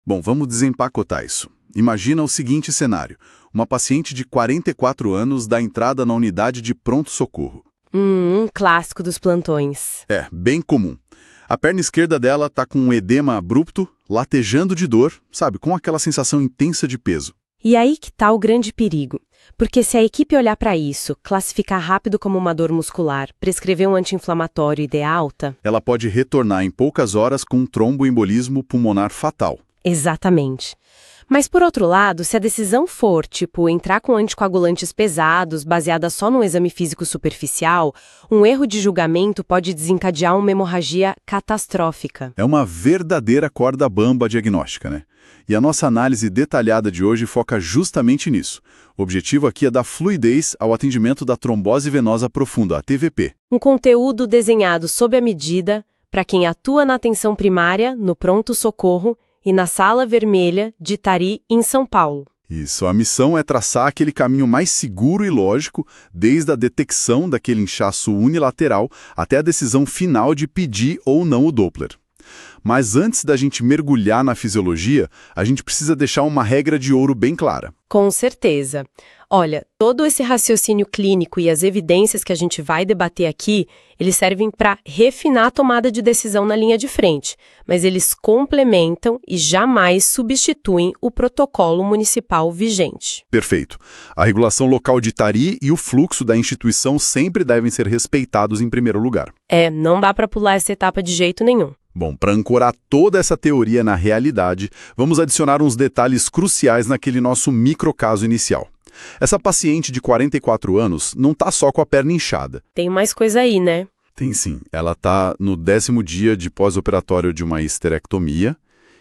Bom, vamos desempacotar isso. Imagina o seguinte cenário. Uma paciente de 44 anos dá entrada na unidade de pronto-socorro. Um clássico dos plantões. É, bem comum. A perna esquerda dela tá com um edema abrupto, latejando de dor, sabe, com aquela sensação intensa de peso. E aí que tá o grande perigo. Porque se a equipe olhar para isso, classificar rápido como uma dor muscular, prescrever um anti-inflamatório e der alta... Ela pode retornar em poucas horas com um tromboembolismo pulmonar fatal. Exatamente. Mas, por outro lado, se a decisão for, tipo, entrar com anticoagulantes pesados, baseada só num exame físico superficial, um erro de julgamento pode desencadear uma hemorragia catastrófica. É uma verdadeira corda bamba diagnóstica, né? E a nossa análise detalhada de hoje foca justamente nisso. O objetivo aqui é dar fluidez ao atendimento da trombose venosa profunda, a TVP. Um conteúdo desenhado sob a medida para quem atua na atenção primária, no pronto-socorro e na Sala Vermelha de Tari, em São Paulo. Isso, a missão é traçar aquele caminho mais seguro e lógico, desde a detecção daquele inchaço unilateral até a decisão final de pedir ou não o Doppler. Mas antes da gente mergulhar na fisiologia, a gente precisa deixar uma regra de ouro bem clara. Com certeza. Olha, todo esse raciocínio clínico e as evidências que a gente vai debater aqui, eles servem para refinar a tomada de decisão na linha de frente, mas eles complementam e jamais substituem o protocolo municipal vigente. Perfeito. A regulação local de Tari e o fluxo da instituição sempre devem ser respeitados em primeiro lugar. Não dá para pular essa etapa de jeito nenhum. Bom, para ancorar toda essa teoria na realidade, vamos adicionar uns detalhes cruciais naquele nosso microcaso inicial. Essa paciente de 44 anos não está só com a perna inchada. Tem mais coisa aí, né? Tem sim. Ela está no 10º dia de pós-operatório de uma histerectomia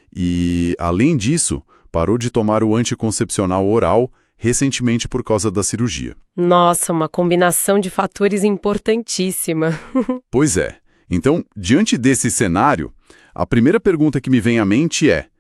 e, além disso, parou de tomar o anticoncepcional oral recentemente por causa da cirurgia. Nossa, uma combinação de fatores importantíssima. Pois é. Então, diante desse cenário, a primeira pergunta que me vem à mente é: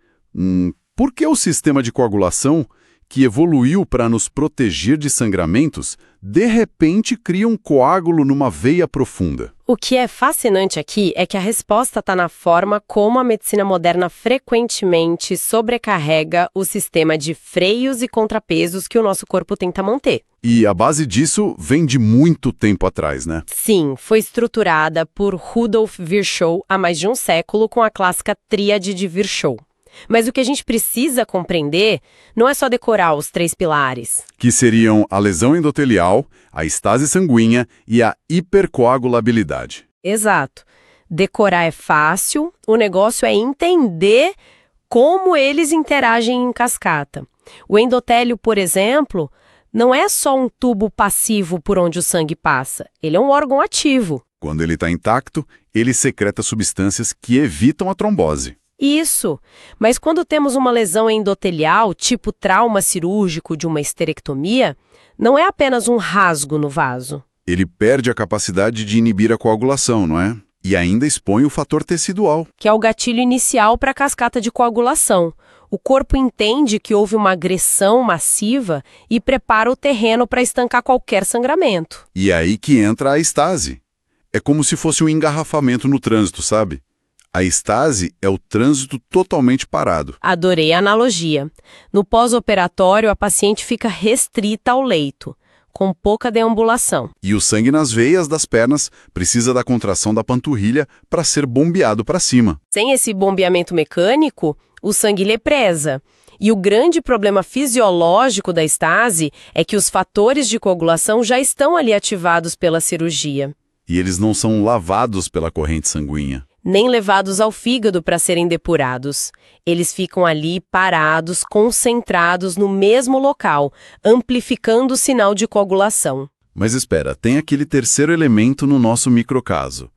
por que o sistema de coagulação, que evoluiu para nos proteger de sangramentos, de repente cria um coágulo numa veia profunda? O que é fascinante aqui é que a resposta está na forma como a medicina moderna frequentemente sobrecarrega o sistema de freios e contrapesos que o nosso corpo tenta manter. E a base disso vem de muito tempo atrás, né? Sim, foi estruturada por Rudolf Virchow há mais de um século com a clássica tríade de Virchow. Mas o que a gente precisa compreender não é só decorar os 3 pilares. Que seriam a lesão endotelial, a estase sanguínea e a hipercoagulabilidade. Exato. Decorar é fácil, o negócio é entender como eles interagem em cascata. O endotélio, por exemplo, não é só um tubo passivo por onde o sangue passa, ele é um órgão ativo. Quando ele está intacto, ele secreta substâncias que evitam a trombose. Isso, mas quando temos uma lesão endotelial, tipo trauma cirúrgico de uma histerectomia, não é apenas um rasgo no vaso. Ele perde a capacidade de inibir a coagulação, não é? E ainda expõe o fator tecidual, Que é o gatilho inicial para a cascata de coagulação. O corpo entende que houve uma agressão massiva e prepara o terreno para estancar qualquer sangramento. E é aí que entra a estase. É como se fosse um engarrafamento no trânsito, sabe? A estase é o trânsito totalmente parado. Adorei a analogia. No pós-operatório, a paciente fica restrita ao leito, com pouca deambulação. E o sangue nas veias das pernas precisa da contração da panturrilha para ser bombeado para cima. Sem esse bombeamento mecânico, o sangue lhe presa. E o grande problema fisiológico da estase é que os fatores de coagulação já estão ali ativados pela cirurgia. E eles não são lavados pela corrente sanguínea. Nem levados ao fígado para serem depurados. Eles ficam ali parados, concentrados no mesmo local, amplificando o sinal de coagulação. Mas espera, tem aquele terceiro elemento no nosso microcaso.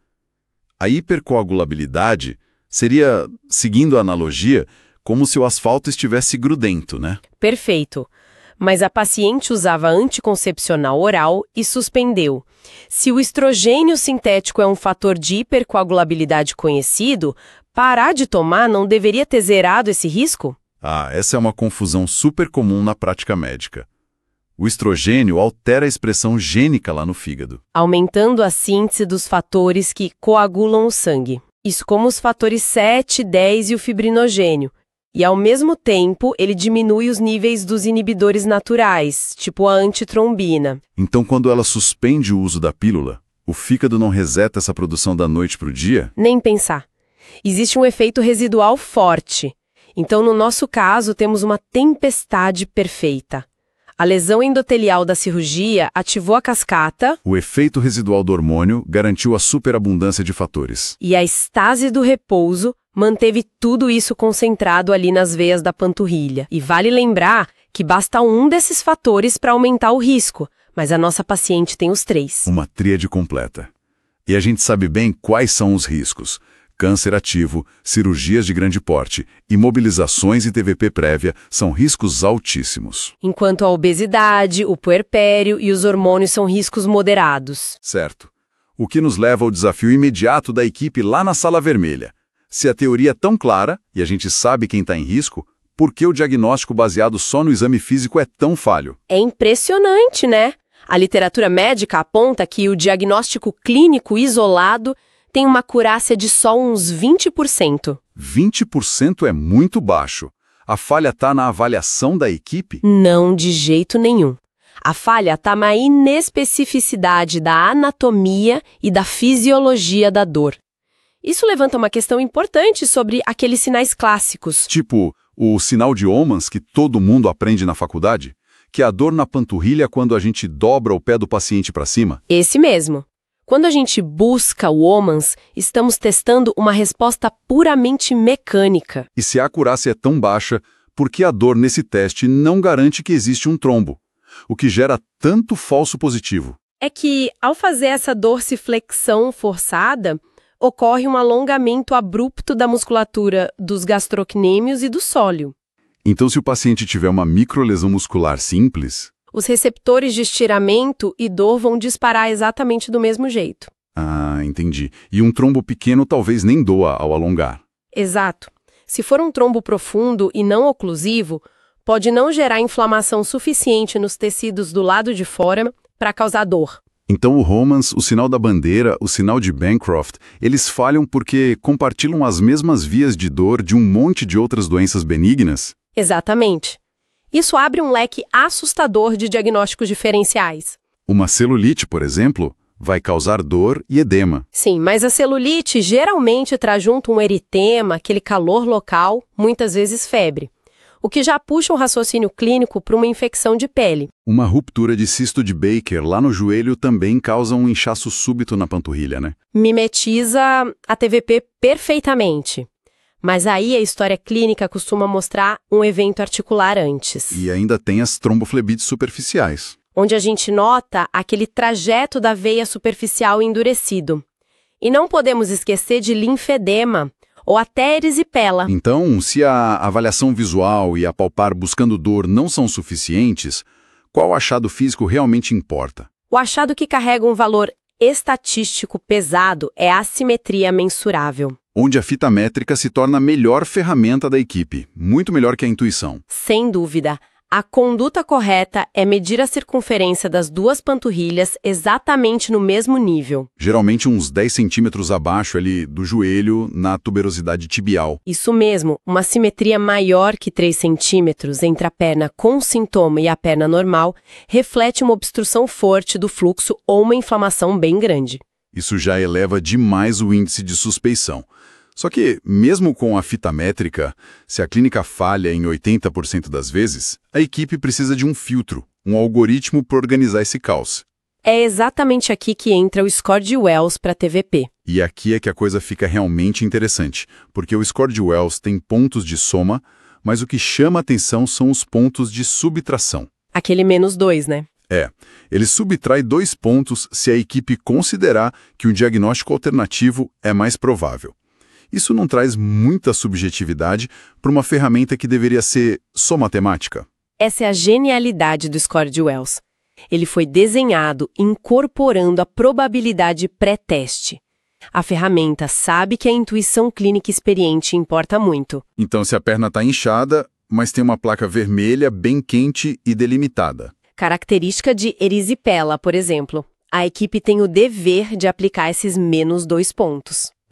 A hipercoagulabilidade seria, seguindo a analogia, como se o asfalto estivesse grudento, né? Perfeito. Mas a paciente usava anticoncepcional oral e suspendeu. Se o estrogênio sintético é um fator de hipercoagulabilidade conhecido, parar de tomar não deveria ter zerado esse risco? Essa é uma confusão super comum na prática médica. O estrogênio altera a expressão gênica lá no fígado, aumentando a síntese dos fatores que coagulam o sangue. Isso como os fatores 7, 10 e o fibrinogênio. E, ao mesmo tempo, ele diminui os níveis dos inibidores naturais, tipo a antitrombina. Então, quando ela suspende o uso da pílula, o fígado não reseta essa produção da noite para o dia? Nem pensar. Existe um efeito residual forte. Então, no nosso caso, temos uma tempestade perfeita. A lesão endotelial da cirurgia ativou a cascata. O efeito residual do hormônio garantiu a superabundância de fatores. E a estase do repouso manteve tudo isso concentrado ali nas veias da panturrilha. E vale lembrar que basta um desses fatores para aumentar o risco, mas a nossa paciente tem os 3. Uma tríade completa. E a gente sabe bem quais são os riscos. Câncer ativo, cirurgias de grande porte, imobilizações e TVP prévia são riscos altíssimos. Enquanto a obesidade, o puerpério e os hormônios são riscos moderados. Certo. O que nos leva ao desafio imediato da equipe lá na sala vermelha. Se a teoria é tão clara, e a gente sabe quem está em risco, por que o diagnóstico baseado só no exame físico é tão falho? É impressionante, né? A literatura médica aponta que o diagnóstico clínico isolado tem uma acurácia de só uns 20%. 20% é muito baixo. A falha está na avaliação da equipe? Não, de jeito nenhum. A falha está na inespecificidade da anatomia e da fisiologia da dor. Isso levanta uma questão importante sobre aqueles sinais clássicos. Tipo, o sinal de Ohmans que todo mundo aprende na faculdade? Que é a dor na panturrilha quando a gente dobra o pé do paciente para cima? Esse mesmo. Quando a gente busca o Ohmans, estamos testando uma resposta puramente mecânica. E se a acurácia é tão baixa, por que a dor nesse teste não garante que existe um trombo? O que gera tanto falso positivo? É que, ao fazer essa dorsiflexão forçada, ocorre um alongamento abrupto da musculatura dos gastrocnêmios e do sóleo. Então, se o paciente tiver uma microlesão muscular simples... Os receptores de estiramento e dor vão disparar exatamente do mesmo jeito. Ah, entendi. E um trombo pequeno talvez nem doa ao alongar. Exato. Se for um trombo profundo e não oclusivo, pode não gerar inflamação suficiente nos tecidos do lado de fora para causar dor. Então o Ohmans, o sinal da bandeira, o sinal de Bancroft, eles falham porque compartilham as mesmas vias de dor de um monte de outras doenças benignas? Exatamente. Isso abre um leque assustador de diagnósticos diferenciais. Uma celulite, por exemplo, vai causar dor e edema. Sim, mas a celulite geralmente traz junto um eritema, aquele calor local, muitas vezes febre, o que já puxa um raciocínio clínico para uma infecção de pele. Uma ruptura de cisto de Baker lá no joelho também causa um inchaço súbito na panturrilha, né? Mimetiza a TVP perfeitamente. Mas aí a história clínica costuma mostrar um evento articular antes. E ainda tem as tromboflebites superficiais. Onde a gente nota aquele trajeto da veia superficial endurecido. E não podemos esquecer de linfedema, ou até erisipela. Então, se a avaliação visual e a palpar buscando dor não são suficientes, qual achado físico realmente importa? O achado que carrega um valor estatístico pesado é a assimetria mensurável. Onde a fita métrica se torna a melhor ferramenta da equipe, muito melhor que a intuição. Sem dúvida. A conduta correta é medir a circunferência das duas panturrilhas exatamente no mesmo nível. Geralmente uns 10 centímetros abaixo ali do joelho, na tuberosidade tibial. Isso mesmo, uma simetria maior que 3 centímetros entre a perna com sintoma e a perna normal reflete uma obstrução forte do fluxo ou uma inflamação bem grande. Isso já eleva demais o índice de suspeição. Só que, mesmo com a fita métrica, se a clínica falha em 80% das vezes, a equipe precisa de um filtro, um algoritmo para organizar esse caos. É exatamente aqui que entra o score de Wells para TVP. E aqui é que a coisa fica realmente interessante, porque o score de Wells tem pontos de soma, mas o que chama a atenção são os pontos de subtração. Aquele -2, né? Ele subtrai 2 pontos se a equipe considerar que um diagnóstico alternativo é mais provável. Isso não traz muita subjetividade para uma ferramenta que deveria ser só matemática? Essa é a genialidade do score de Wells. Ele foi desenhado incorporando a probabilidade pré-teste. A ferramenta sabe que a intuição clínica experiente importa muito. Então, se a perna está inchada, mas tem uma placa vermelha bem quente e delimitada. Característica de erisipela, por exemplo. A equipe tem o dever de aplicar esses -2 pontos.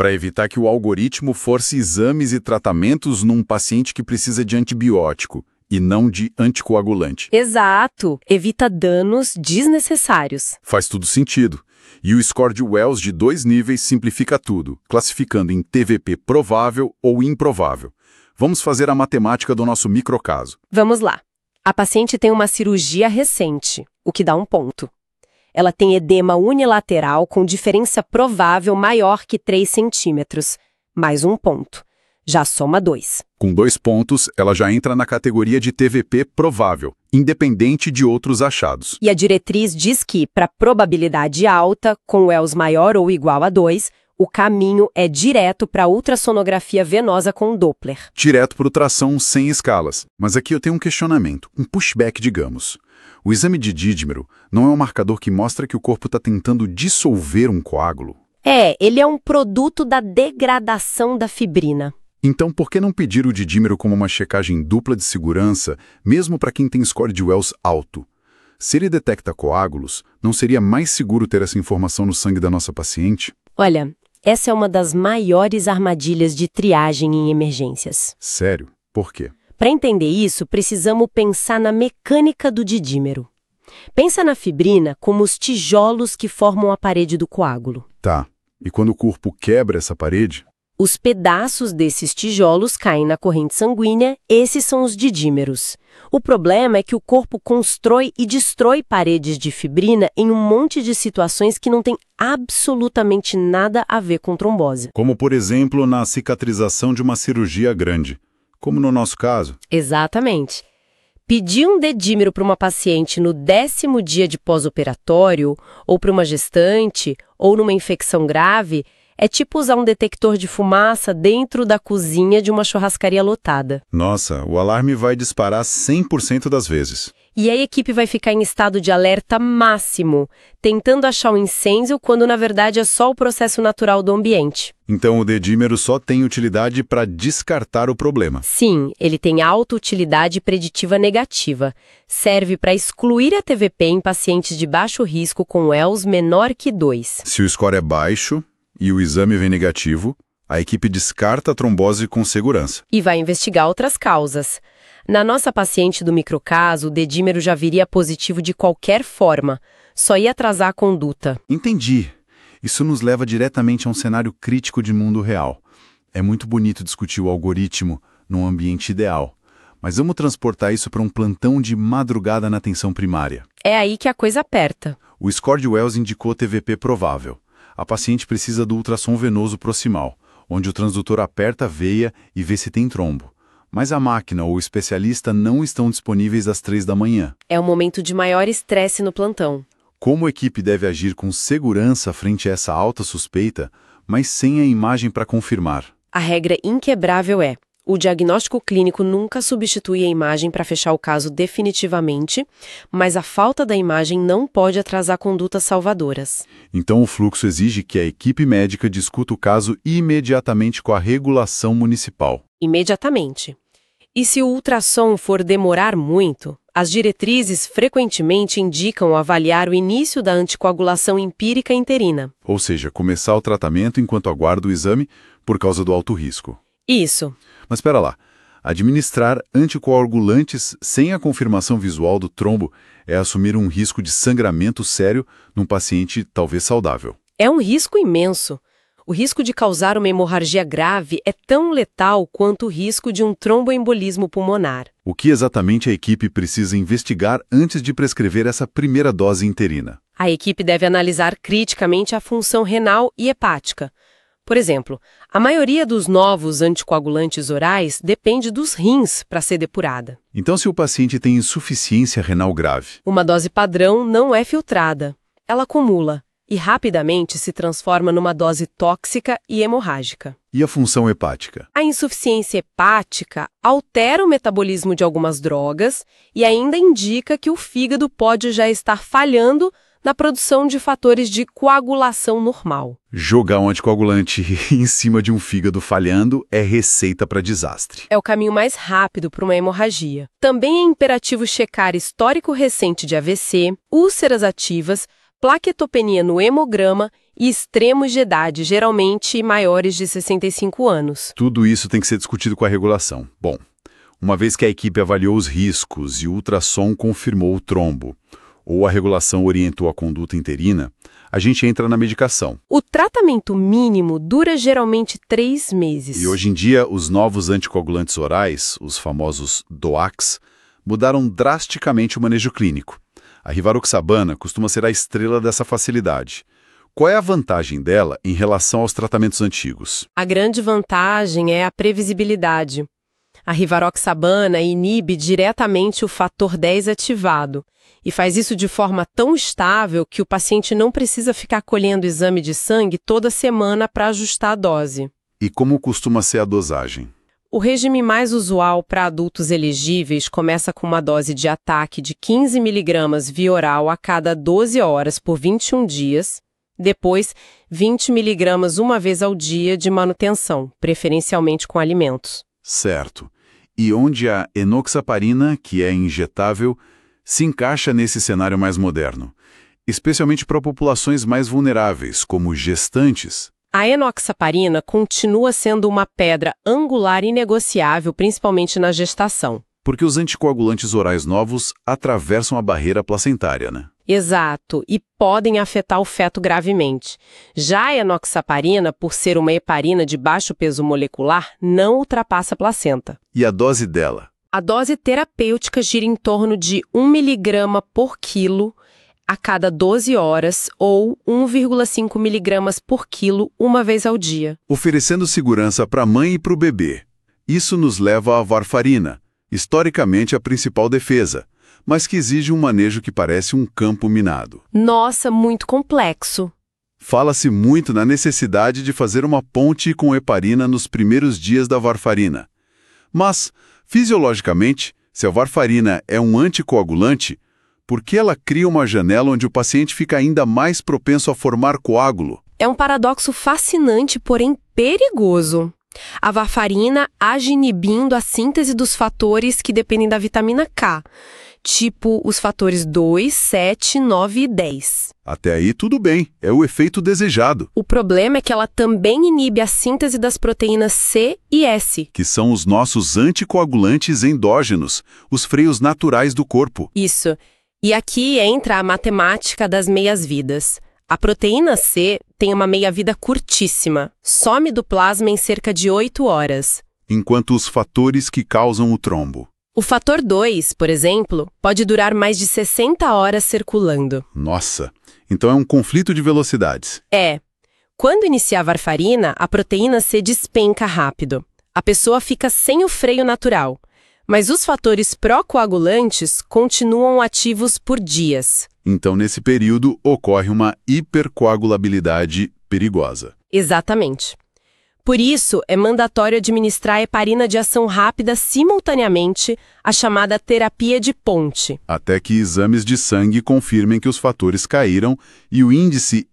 para evitar que o algoritmo force exames e tratamentos num paciente que precisa de antibiótico e não de anticoagulante. Exato! Evita danos desnecessários. Faz tudo sentido. E o score de Wells de 2 níveis simplifica tudo, classificando em TVP provável ou improvável. Vamos fazer a matemática do nosso microcaso. Vamos lá. A paciente tem uma cirurgia recente, o que dá 1 ponto. Ela tem edema unilateral com diferença provável maior que 3 centímetros, mais 1 ponto. Já soma 2. Com 2 pontos, ela já entra na categoria de TVP provável, independente de outros achados. E a diretriz diz que, para probabilidade alta, com Wells maior ou igual a 2, o caminho é direto para a ultrassonografia venosa com Doppler. Direto para ultrassom sem escalas. Mas aqui eu tenho um questionamento, um pushback, digamos. O exame de dídimero não é um marcador que mostra que o corpo está tentando dissolver um coágulo? Ele é um produto da degradação da fibrina. Então, por que não pedir o didímero como uma checagem dupla de segurança, mesmo para quem tem score de Wells alto? Se ele detecta coágulos, não seria mais seguro ter essa informação no sangue da nossa paciente? Olha, essa é uma das maiores armadilhas de triagem em emergências. Sério? Por quê? Para entender isso, precisamos pensar na mecânica do didímero. Pensa na fibrina como os tijolos que formam a parede do coágulo. Tá. E quando o corpo quebra essa parede? Os pedaços desses tijolos caem na corrente sanguínea, esses são os didímeros. O problema é que o corpo constrói e destrói paredes de fibrina em um monte de situações que não tem absolutamente nada a ver com trombose. Como, por exemplo, na cicatrização de uma cirurgia grande, como no nosso caso. Exatamente. Pedir um dedímero para uma paciente no 10º dia de pós-operatório, ou para uma gestante, ou numa infecção grave, é tipo usar um detector de fumaça dentro da cozinha de uma churrascaria lotada. Nossa, o alarme vai disparar 100% das vezes. E a equipe vai ficar em estado de alerta máximo, tentando achar um incêndio quando na verdade é só o processo natural do ambiente. Então o dedímero só tem utilidade para descartar o problema. Sim, ele tem alta utilidade preditiva negativa. Serve para excluir a TVP em pacientes de baixo risco com Wells menor que 2. Se o score é baixo e o exame vem negativo, a equipe descarta a trombose com segurança. E vai investigar outras causas. Na nossa paciente do microcaso, o dedímero já viria positivo de qualquer forma, só ia atrasar a conduta. Entendi. Isso nos leva diretamente a um cenário crítico de mundo real. É muito bonito discutir o algoritmo num ambiente ideal, mas vamos transportar isso para um plantão de madrugada na atenção primária. É aí que a coisa aperta. O score de Wells indicou TVP provável. A paciente precisa do ultrassom venoso proximal, onde o transdutor aperta a veia e vê se tem trombo. Mas a máquina ou o especialista não estão disponíveis às 3 da manhã. É um momento de maior estresse no plantão. Como a equipe deve agir com segurança frente a essa alta suspeita, mas sem a imagem para confirmar? A regra inquebrável é: o diagnóstico clínico nunca substitui a imagem para fechar o caso definitivamente, mas a falta da imagem não pode atrasar condutas salvadoras. Então o fluxo exige que a equipe médica discuta o caso imediatamente com a regulação municipal. Imediatamente. E se o ultrassom for demorar muito, as diretrizes frequentemente indicam avaliar o início da anticoagulação empírica interina. Ou seja, começar o tratamento enquanto aguarda o exame por causa do alto risco. Isso. Mas espera lá, administrar anticoagulantes sem a confirmação visual do trombo é assumir um risco de sangramento sério num paciente talvez saudável. É um risco imenso. O risco de causar uma hemorragia grave é tão letal quanto o risco de um tromboembolismo pulmonar. O que exatamente a equipe precisa investigar antes de prescrever essa primeira dose interina? A equipe deve analisar criticamente a função renal e hepática. Por exemplo, a maioria dos novos anticoagulantes orais depende dos rins para ser depurada. Então, se o paciente tem insuficiência renal grave, uma dose padrão não é filtrada. Ela acumula e rapidamente se transforma numa dose tóxica e hemorrágica. E a função hepática? A insuficiência hepática altera o metabolismo de algumas drogas e ainda indica que o fígado pode já estar falhando na produção de fatores de coagulação normal. Jogar um anticoagulante em cima de um fígado falhando é receita para desastre. É o caminho mais rápido para uma hemorragia. Também é imperativo checar histórico recente de AVC, úlceras ativas, plaquetopenia no hemograma e extremos de idade, geralmente maiores de 65 anos. Tudo isso tem que ser discutido com a regulação. Bom, uma vez que a equipe avaliou os riscos e o ultrassom confirmou o trombo, ou a regulação orientou a conduta interina, a gente entra na medicação. O tratamento mínimo dura geralmente 3 meses. E hoje em dia, os novos anticoagulantes orais, os famosos DOACs, mudaram drasticamente o manejo clínico. A rivaroxabana costuma ser a estrela dessa facilidade. Qual é a vantagem dela em relação aos tratamentos antigos? A grande vantagem é a previsibilidade. A rivaroxabana inibe diretamente o fator 10 ativado e faz isso de forma tão estável que o paciente não precisa ficar colhendo exame de sangue toda semana para ajustar a dose. E como costuma ser a dosagem? O regime mais usual para adultos elegíveis começa com uma dose de ataque de 15 mg via oral a cada 12 horas por 21 dias, depois 20 mg uma vez ao dia de manutenção, preferencialmente com alimentos. Certo. E onde a enoxaparina, que é injetável, se encaixa nesse cenário mais moderno, especialmente para populações mais vulneráveis, como gestantes? A enoxaparina continua sendo uma pedra angular inegociável, principalmente na gestação. Porque os anticoagulantes orais novos atravessam a barreira placentária, né? Exato, e podem afetar o feto gravemente. Já a enoxaparina, por ser uma heparina de baixo peso molecular, não ultrapassa a placenta. E a dose dela? A dose terapêutica gira em torno de 1 mg por quilo a cada 12 horas ou 1,5 mg por quilo uma vez ao dia. Oferecendo segurança para a mãe e para o bebê. Isso nos leva à varfarina, historicamente a principal defesa, mas que exige um manejo que parece um campo minado. Nossa, muito complexo. Fala-se muito na necessidade de fazer uma ponte com heparina nos primeiros dias da varfarina. Mas, fisiologicamente, se a varfarina é um anticoagulante, por que ela cria uma janela onde o paciente fica ainda mais propenso a formar coágulo? É um paradoxo fascinante, porém perigoso. A varfarina age inibindo a síntese dos fatores que dependem da vitamina K, tipo os fatores 2, 7, 9 e 10. Até aí tudo bem, é o efeito desejado. O problema é que ela também inibe a síntese das proteínas C e S, Que são os nossos anticoagulantes endógenos, os freios naturais do corpo. Isso. E aqui entra a matemática das meias-vidas. A proteína C tem uma meia-vida curtíssima, some do plasma em cerca de 8 horas. Enquanto os fatores que causam o trombo. O fator 2, por exemplo, pode durar mais de 60 horas circulando. Nossa, então é um conflito de velocidades. É. Quando inicia a varfarina, a proteína C despenca rápido. A pessoa fica sem o freio natural. Mas os fatores pró-coagulantes continuam ativos por dias. Então, nesse período, ocorre uma hipercoagulabilidade perigosa. Exatamente. Por isso, é mandatório administrar a heparina de ação rápida simultaneamente, a chamada terapia de ponte. Até que exames de sangue confirmem que os fatores caíram e o índice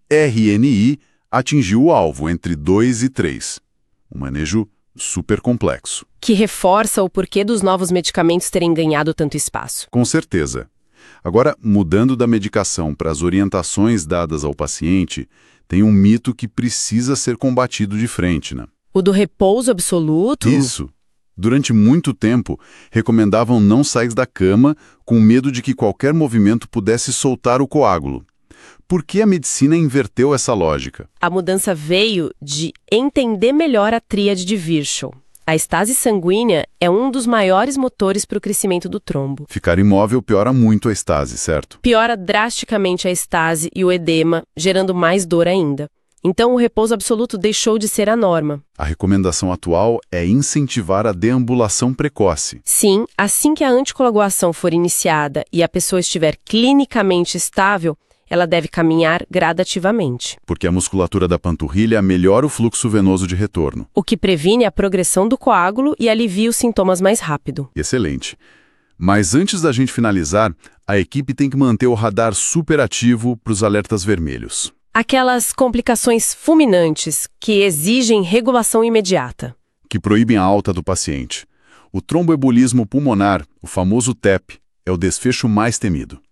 RNI atingiu o alvo entre 2 e 3. Um manejo super complexo. Que reforça o porquê dos novos medicamentos terem ganhado tanto espaço. Com certeza. Agora, mudando da medicação para as orientações dadas ao paciente, tem um mito que precisa ser combatido de frente, né? O do repouso absoluto? Isso. Durante muito tempo, recomendavam não sair da cama com medo de que qualquer movimento pudesse soltar o coágulo. Por que a medicina inverteu essa lógica? A mudança veio de entender melhor a tríade de Virchow. A estase sanguínea é um dos maiores motores para o crescimento do trombo. Ficar imóvel piora muito a estase, certo? Piora drasticamente a estase e o edema, gerando mais dor ainda. Então, o repouso absoluto deixou de ser a norma. A recomendação atual é incentivar a deambulação precoce. Sim, assim que a anticoagulação for iniciada e a pessoa estiver clinicamente estável, ela deve caminhar gradativamente. Porque a musculatura da panturrilha melhora o fluxo venoso de retorno. O que previne a progressão do coágulo e alivia os sintomas mais rápido. Excelente. Mas antes da gente finalizar, a equipe tem que manter o radar super ativo para os alertas vermelhos. Aquelas complicações fulminantes que exigem regulação imediata. Que proíbem a alta do paciente. O tromboembolismo pulmonar, o famoso TEP, é o desfecho mais temido.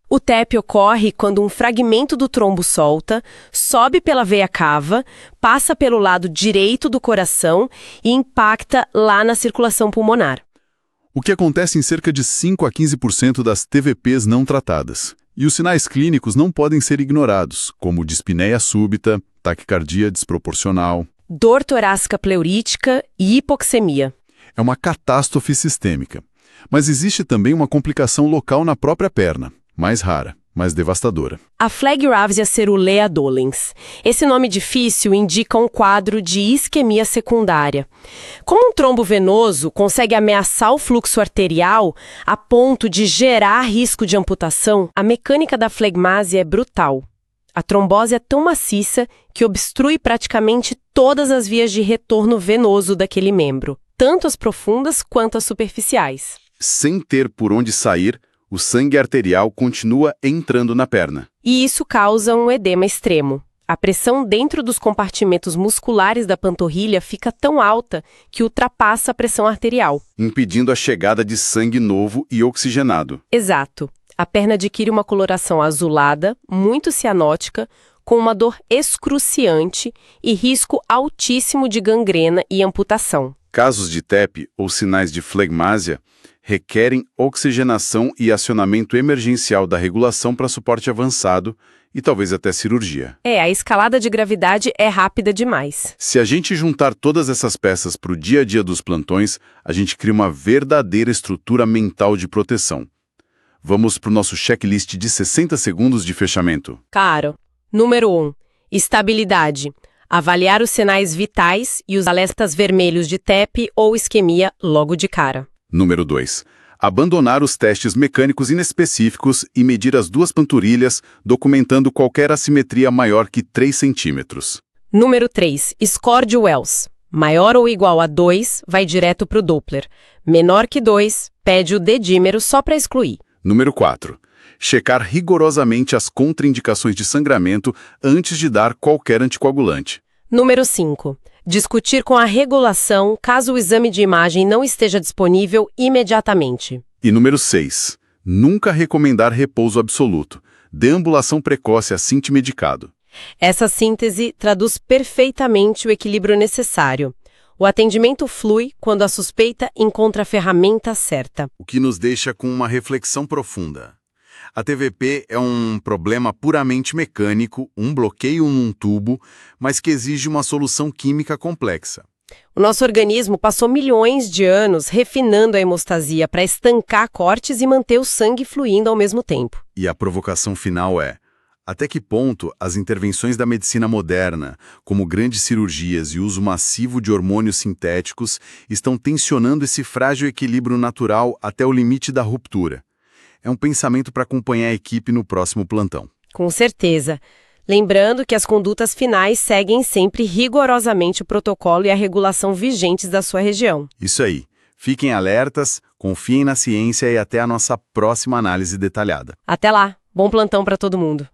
O TEP ocorre quando um fragmento do trombo solta, sobe pela veia cava, passa pelo lado direito do coração e impacta lá na circulação pulmonar. O que acontece em cerca de 5 a 15% das TVPs não tratadas. E os sinais clínicos não podem ser ignorados, como dispneia súbita, taquicardia desproporcional. Dor torácica pleurítica e hipoxemia. É uma catástrofe sistêmica. Mas existe também uma complicação local na própria perna, mais rara, mais devastadora. A Phlegravesia cerulea dolens. Esse nome difícil indica um quadro de isquemia secundária. Como um trombo venoso consegue ameaçar o fluxo arterial a ponto de gerar risco de amputação, a mecânica da flegmásia é brutal. A trombose é tão maciça que obstrui praticamente todas as vias de retorno venoso daquele membro, tanto as profundas quanto as superficiais. Sem ter por onde sair, o sangue arterial continua entrando na perna. E isso causa um edema extremo. A pressão dentro dos compartimentos musculares da panturrilha fica tão alta que ultrapassa a pressão arterial, impedindo a chegada de sangue novo e oxigenado. Exato. A perna adquire uma coloração azulada, muito cianótica, com uma dor excruciante e risco altíssimo de gangrena e amputação. Casos de TEP ou sinais de flegmásia requerem oxigenação e acionamento emergencial da regulação para suporte avançado e talvez até cirurgia. A escalada de gravidade é rápida demais. Se a gente juntar todas essas peças para o dia a dia dos plantões, a gente cria uma verdadeira estrutura mental de proteção. Vamos para o nosso checklist de 60 segundos de fechamento. Caro. Número 1. Estabilidade. Avaliar os sinais vitais e os alertas vermelhos de TEP ou isquemia logo de cara. Número 2. Abandonar os testes mecânicos inespecíficos e medir as duas panturrilhas, documentando qualquer assimetria maior que 3 centímetros. Número 3. Score de Wells. Maior ou igual a 2, vai direto para o Doppler. Menor que 2, pede o dedímero só para excluir. Número 4. Checar rigorosamente as contraindicações de sangramento antes de dar qualquer anticoagulante. Número 5. Discutir com a regulação caso o exame de imagem não esteja disponível imediatamente. E número 6. Nunca recomendar repouso absoluto. Deambulação precoce assim te medicado. Essa síntese traduz perfeitamente o equilíbrio necessário. O atendimento flui quando a suspeita encontra a ferramenta certa. O que nos deixa com uma reflexão profunda. A TVP é um problema puramente mecânico, um bloqueio num tubo, mas que exige uma solução química complexa. O nosso organismo passou milhões de anos refinando a hemostasia para estancar cortes e manter o sangue fluindo ao mesmo tempo. E a provocação final é: até que ponto as intervenções da medicina moderna, como grandes cirurgias e uso massivo de hormônios sintéticos, estão tensionando esse frágil equilíbrio natural até o limite da ruptura? É um pensamento para acompanhar a equipe no próximo plantão. Com certeza. Lembrando que as condutas finais seguem sempre rigorosamente o protocolo e a regulação vigentes da sua região. Isso aí. Fiquem alertas, confiem na ciência e até a nossa próxima análise detalhada. Até lá. Bom plantão para todo mundo.